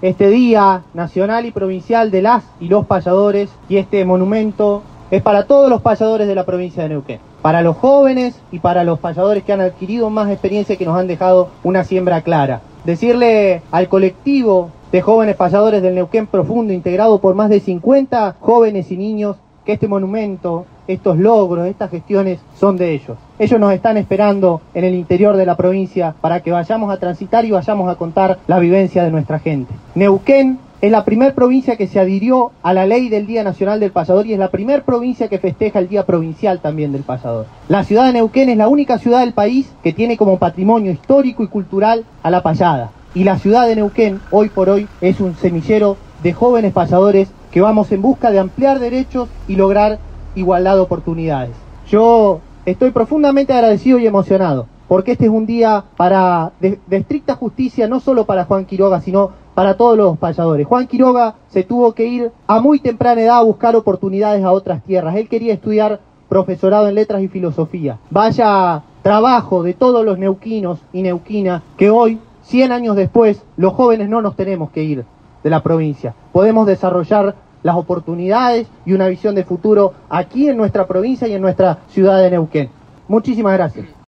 este Día Nacional y Provincial de las y los payadores, y este monumento es para todos los payadores de la provincia de Neuquén, para los jóvenes y para los payadores que han adquirido más experiencia y que nos han dejado una siembra clara. Decirle al colectivo de jóvenes payadores del Neuquén Profundo, integrado por más de 50 jóvenes y niños, que este monumento, estos logros, estas gestiones son de ellos. Ellos nos están esperando en el interior de la provincia para que vayamos a transitar y vayamos a contar la vivencia de nuestra gente. Neuquén es la primera provincia que se adhirió a la ley del Día Nacional del Payador y es la primera provincia que festeja el Día Provincial también del Payador. La ciudad de Neuquén es la única ciudad del país que tiene como patrimonio histórico y cultural a la payada. Y la ciudad de Neuquén, hoy por hoy, es un semillero de jóvenes payadores que vamos en busca de ampliar derechos y lograr igualdad de oportunidades. Yo estoy profundamente agradecido y emocionado, porque este es un día de estricta justicia, no solo para Juan Quiroga, sino para todos los payadores. Juan Quiroga se tuvo que ir a muy temprana edad a buscar oportunidades a otras tierras. Él quería estudiar profesorado en letras y filosofía. Vaya trabajo de todos los neuquinos y neuquinas que hoy, 100 años después, los jóvenes no nos tenemos que ir de la provincia. Podemos desarrollar las oportunidades y una visión de futuro aquí en nuestra provincia y en nuestra ciudad de Neuquén. Muchísimas gracias.